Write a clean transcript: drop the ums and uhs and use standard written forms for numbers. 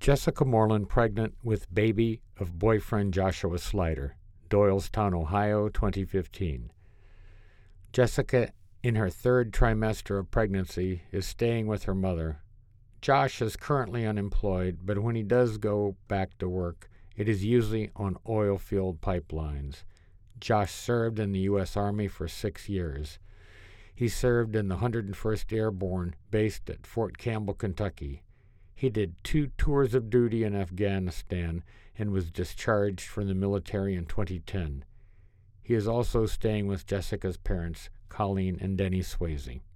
Jessica Moreland pregnant with baby of boyfriend Joshua Slider, Doylestown, Ohio, 2015. Jessica, in her third trimester of pregnancy, is staying with her mother. Josh is currently unemployed, but when he does go back to work, it is usually on oil field pipelines. Josh served in the U.S. Army for 6 years. He served in the 101st Airborne, based at Fort Campbell, Kentucky. He did 2 tours of duty in Afghanistan and was discharged from the military in 2010. He is also staying with Jessica's parents, Colleen and Denny Swayze.